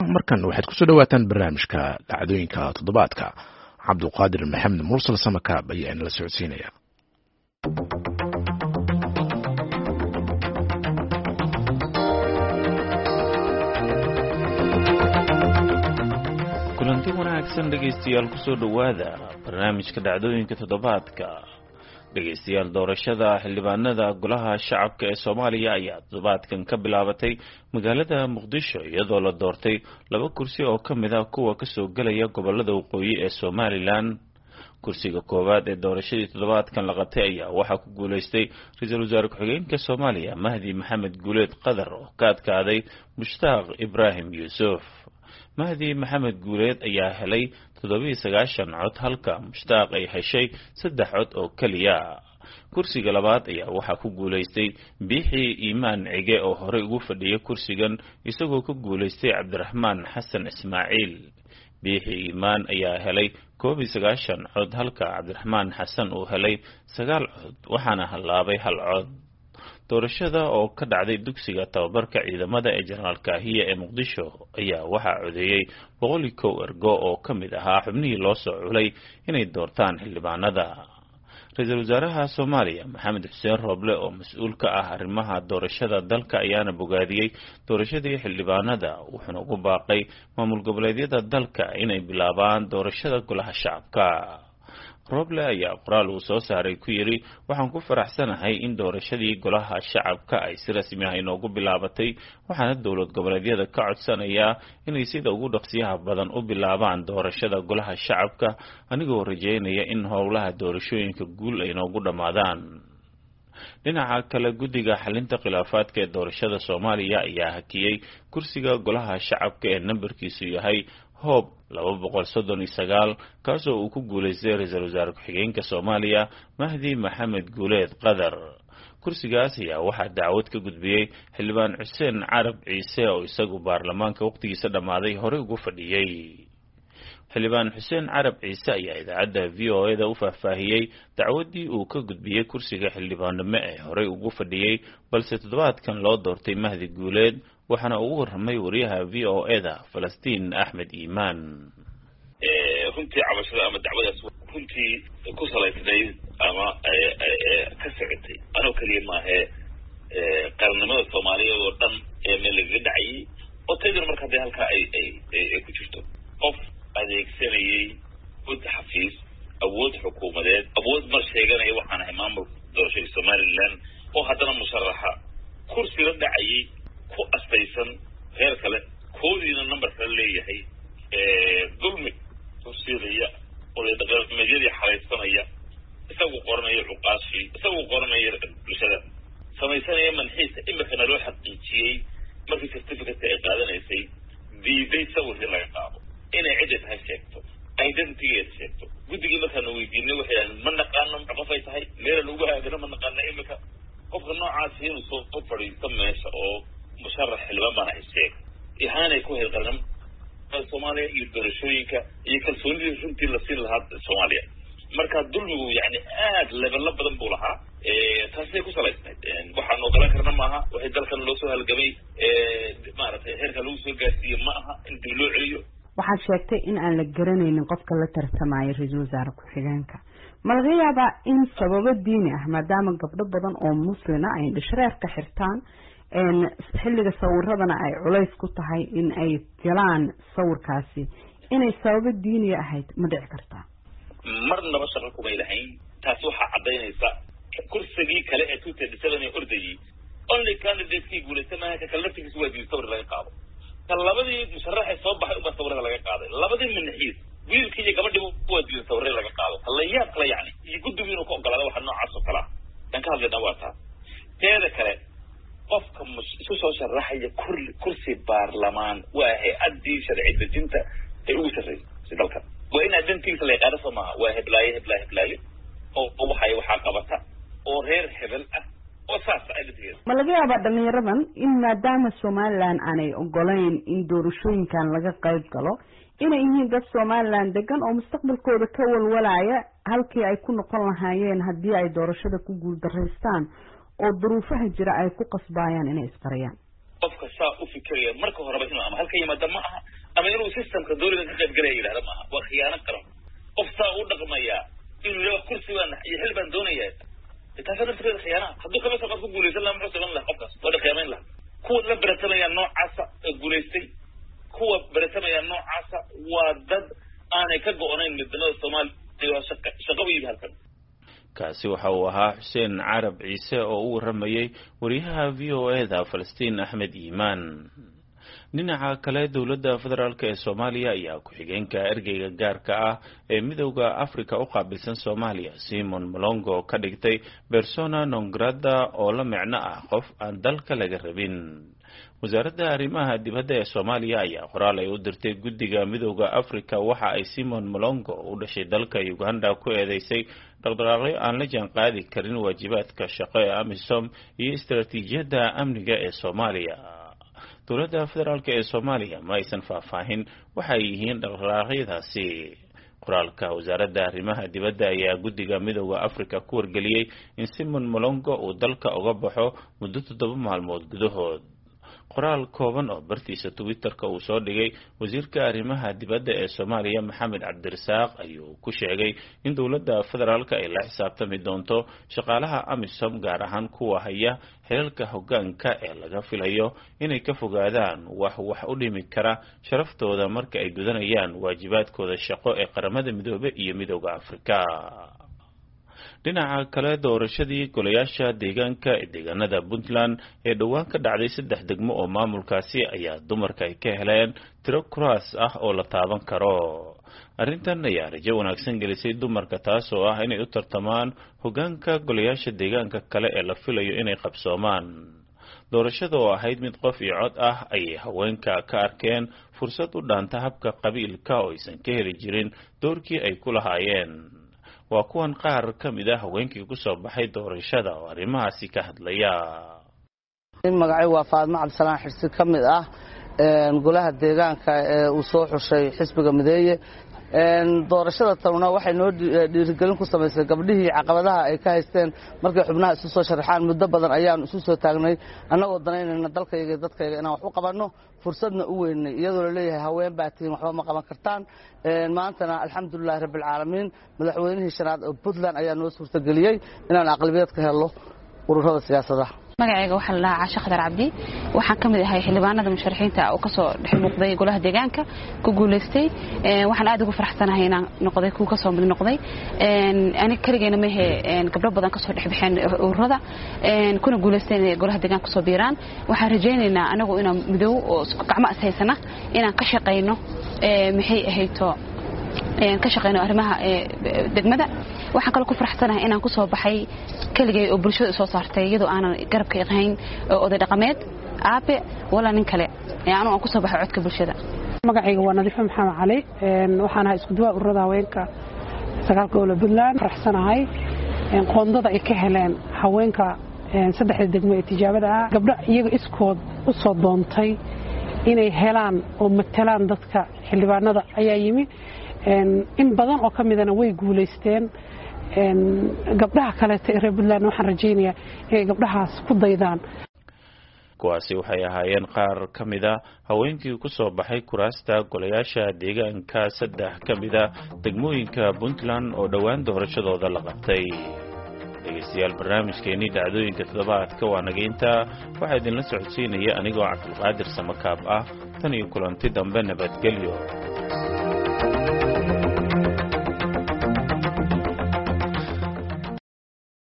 markan waxaad ku soo dhawaataan barnaamijka dhacdooyinka toddobaadka cabduqaadir maxamed mursal samakaab ayaa in la socodsiinaya. kulanti wanaagsan dhegeystayaal ku soo dhawaada barnaamijka dhacdooyinka toddobaadka. dhegeystayaal doorashada xildhibaanada golaha shacabka ee Soomaaliya ayaa toddobaadkan ka bilaabatay magaalada Muqdisho iyadoo la doortay 2 kursi oo kamid ah kuwa ka soo galaya gobolada waqooyi ee Somaliland. kursiga koowaad ee doorashadii toddobaadkan la qabtay ayaa waxaa ku guuleystay ra'iisul wasaare ku-xigeenka Soomaaliya Mahdi Maxamed Guuleed Qadar oo ka adkaaday Mushtaaq Ibrahim Yuusuf. Mahdi Maxamed Guuleed ayaa helay 97 cod halka Mushtaaq ay heshay 3 cod oo kaliya. kursiga labaad ayaa waxaa ku guuleystay Bixi Iimaan Cige oo hore ugu fadhiyay kursigan isagoo ku guuleystay Cabdiraxmaan Xasan Ismaaciil. Bixi Iimaan ayaa helay 91 cod halka Cabdiraxmaan Xasan uu helay 9 cod waxaana halaabay 1 cod. doorashada oo ka dhacday dugsiga tababarka ciidamada ee General Kaahiya ee Muqdisho ayaa waxaa codeeyay 101 ergo oo kamid ahaa xubnihii loo soo culay inay doortaan xildhibaanada. ra'iisul wasaaraha Soomaaliya Maxamed Xuseen Roble oo mas'uul ka ah arrimaha doorashada dalka ayaana bogaadiyay doorashadii xildhibaanada wuxuuna ugu baaqay maamul goboleedyada dalka inay bilaabaan doorashada golaha shacabka. Roble ayaa qoraal uu soo saaray ku yiri waxaan ku faraxsanahay in doorashadii golaha shacabka ay si rasmi ah inoogu bilaabatay waxaana dowlad goboleedyada ka codsanaya inay sida ugu dhaqsiyaha badan u bilaabaan doorashada golaha shacabka anigoo rajeynaya in howlaha doorashooyinka guul ay inoogu dhamaadaan. dhinaca kale guddiga xalinta khilaafaadka ee doorashada Soomaaliya ayaa hakiyay kursiga golaha shacabka ee nambarkiisu yahay hoob 239 kaasoo uu ku guuleystay ra'iisul wasaare ku-xigeenka Soomaaliya Mahdi Maxamed Guuleed Qadar. kursigaas ayaa waxaa dacwad ka gudbiyay xildhibaan Xuseen Carab Ciise oo isagu baarlamaanka waqtigiisa dhamaaday hore ugu fadhiyay. xildhibaan Xuseen Carab Ciise ayaa idaacadda VOA-da u faahfaahiyay dacwadii uu ka gudbiyay kursiga xildhibaannimo ee hore ugu fadhiyay balse toddobaadkan loo doortay Mahdi Guuleed waxaana ugu warramay wariyaha VOA-da Falastiin Axmed Iimaan. runtii cabashada ama dacwadaas runtii ku salaysnayd ama ka socotay anoo kaliya maahe qarannimada Soomaaliyeed oo dhan ee meel laga dhacayay oo taydana marka hadii halkaa ay ku jirto qof adeegsanayay wad xafiis awood xukuumadeed awood mar sheeganaya waxaan ahay maamul doorashada Somaliland oo haddana musharaxa kursi la dhacayay ku astaysan heer kale koodiina number kale leeyahay dulmi tusiiraya oo la dhaqameeyay xalaysanaya isagu qoranayo cuqaashi isagu qoranayo bulshada samaysanaya manxiisa imika loo xaqiijiyay markii certificate ay qaadanaysay diiday sawirka laga qaado inay cid tahay sheegto identity sheegto guddigii markaan weydiinay waxay ma naqaano qof ay tahay meel lagu haagana ma naqaano imika qofka noocaas inuu soo fadhiisto meesha oo musharax xilbaan baan hayay ihaanay ku heelqaran Soomaaliya iyo doorashooyinka iyo kalsoonidii runtii la siin lahaa Soomaaliya marka dulmigu yani aad level badan buu lahaa taasay ku salaysnayd waxaan ogolaan karna maaha waxay dalkan loo soo halgamay maaragtay heerka lagu soo gaarsiiyay ma aha in dib loo celiyo. waxaad sheegtay in aan la garanaynin qofka la tartamayo ra'iisul wasaare ku-xigeenka ma laga yaabaa in sababo diini ah maadaama gabdho badan oo muslina ay dhashreerka xirtaan xilliga sawiradana ay culays ku tahay in ay galaan sawirkaasi inay sababo diini ahayd ma dhici kartaa marnaba shaqo kuma ilahayn taas waxa cadeynaysa kursigii kale ee 2007 ee ordayay only candidate guuleysanaha ka kalaftigiisu waa diin sawir laga qaado labadii musharax soo baxay u sawirada laga qaaday labadii minxiis wiilkii iyo gabadhii waa diin sawirada laga qaado la yaab kale yani iyo guddigu inuu ku ogolaado waxa noocaas oo kala tan ka hadlayna waa taa teeda kale qofka isu soo sharaxaya kursi baarlamaan waa hay'adii sharci dejinta ee ugu sarreysay dalka waa in adantiisa la yaqaan Soomaa waa heblaaye oo waxa qabata oo reer hebel ah oo saas ay dhigeen ma laga yaabaa dhalinyaradan in maadaama Somaliland aanay ogolayn in doorashooyinkan laga qayb galo inay yihiin dad Somaliland degan oo mustaqbalkooda ka walwalaya halkii ay ku noqon lahaayeen haddii ay doorashada ku guul dareystaan oo duruufaha jira ay ku qasbayaan inay isqariyaan qofka saa u fikiraya marka horeba inuu ama halka yimaado ma aha ama inuu systemka dawladda ka qayb galaya yidhahda maaha waa khiyaano qaran qof saa u dhaqmaya inuu leeyahay kursi baan iyo xil baan doonayaa taasa nafteeda khiyaana hadduu kama soo ku guulaysan lahaa muxuu saban lahaa qofkaas waa la khiyaamayn lahaa kuwa la baratamaya noocaasa guulaystay kuwa baratamaya noocaasa waa dad aanay ka go-onayn midnimada Soomaaliya shaqo u yimid halkan kaasi waxa uu ahaa Xuseen Carab Ciise oo u waramayay wariyaha VOA-da Falastiin Axmed Iimaan dhinaca kale dowladda federaalka ee Soomaaliya ayaa ku xigeenka ergeyga gaarka ah ee midowga Afrika u qaabilsan Soomaaliya Simon Malongo ka dhigtay persona non grata oo la macno ah qof aan dalka laga rabin wasaaradda arrimaha dibadda ee Soomaaliya ayaa qoraal ay u dirtay guddiga midowga Afrika waxa ay Simon Malongo u dhashay dalka Uganda ku eedeysay dhaqdhaqaaqyo aan la jaanqaadi karin waajibaadka shaqo ee AMISOM iyo istaraatiijiyadda amniga ee Soomaaliya dowladda federaalka ee Soomaaliya ma aysan faahfaahin waxa ay yihiin dhaqdhaqaaqyadaasi qoraalka wasaaradda arrimaha dibadda ayaa guddiga midowga Afrika ku wargeliyay in Simon Malongo uu dalka uga baxo muddo 7 maalmood gudahood qoraal kooban oo bartiisa Twitter-ka uu soo dhigay wasiirka arrimaha dibadda ee Soomaaliya Maxamed Cabdirasaaq ayuu ku sheegay in dowladda federaalka ay la xisaabtami doonto shaqaalaha AMISOM gaar ahaan kuwa haya xilalka hoggaanka ee laga filayo inay ka fogaadaan wax u dhimi kara sharaftooda marka ay gudanayaan waajibaadkooda shaqo ee qaramada midoobay iyo midowga Afrika dhinaca kale doorashadii golayaasha deegaanka ee deegaanada Puntland ee dhawaan ka dhacday 3 degmo oo maamulkaasi ayaa dumarka ay ka heleen tiro kuraas ah oo la taaban karo arrintan ayaa rajo wanaagsan gelisay dumarka taas oo ah inay u tartamaan hoggaanka golayaasha deegaanka kale ee la filayo inay qabsoomaan doorashada oo ahayd mid qof iyo cod ah ayay haweenka ka arkeen fursad u dhaanta habka qabiilka oo aysan ka heli jirin doorkii ay ku lahaayeen waa kuwan qaar ka mid ah haweenkii ku soo baxay doorashada oo arrimahaasi ka hadlaya magacay waa Faadmo Cabdisalaan Xirsi ka mid ah golaha deegaanka ee uu soo xushay xisbiga mideeye doorashada tawna waxay noo dhiirigelin ku samaysay gabdhihii caqabadaha ay ka haysteen markay xubnaha isu soo sharaxaan muddo badan ayaan isu soo taagnay annagoo danaynayna dalkayga iyo dadkayga inaan wax u qabanno fursadna u weynay iyadoo la leeyahay haween baa tihiin waxba ma qaban kartaan maantana alxamdulillahi rabbil caalamiin madaxweynihii shanaad oo Puntland ayaa noo suurtageliyay inaan aqlabiyad ka helo ururada siyaasadaha magacayga waxa la dhahaa Caasha Khadar Cabdi waxaan kamid ahay xildhibaanada musharaxiinta oo ka soo dhex muuqday golaha deegaanka ku guuleystay waxaan aad ugu faraxsanahay inaan noqday ku ka soo mid noqday aniga kaligeena ma ahe gabdho badan ka soo dhex bixeen ururada kuna guuleysteen golaha deegaanka soo biiraan waxaan rajaynaynaa anagu inaan midow oo gacmo ishaysana inaan ka shaqeyno maxay ahayto ka shaqeyno arrimaha degmada waxaan kale ku faraxsanahay inaan ku soo baxay kaligay oo bulshada soo saartay iyadoo aanan garabka iqayn oday dhaqameed aabe wala nin kale yaanu aan ku soo baxay codka bulshada magacayga waa Nadiif Maxamed Cali waxaan ahay isku duwaa ururada haweenka sagaalka oo Puntland faraxsanahay qoondada ay ka heleen haweenka 3 degmo ee tijaabada ah gabdho iyaga iskood u soo doontay inay helaan oo matalaan dadka xildhibaanada ayaa yimi in badan oo kamidana way guuleysteen gabdhaha kale ee Puntland waxaan rajaynayaa inay gabdhahaas ku daydaan kuwaasi waxay ahaayeen qaar ka mid ah haweenkii ku soo baxay kuraasta golayaasha deegaanka 3 ka mid ah degmooyinka Puntland oo dhawaan doorashadooda la qabtay dhegeystayaal barnaamijkeennii dhacdooyinka toddobaadka waa nageynta waxaa idinla socodsiinaya anigoo Cabdulqaadir Samakaab ah tan iyo kulanti dambe nabadgelyo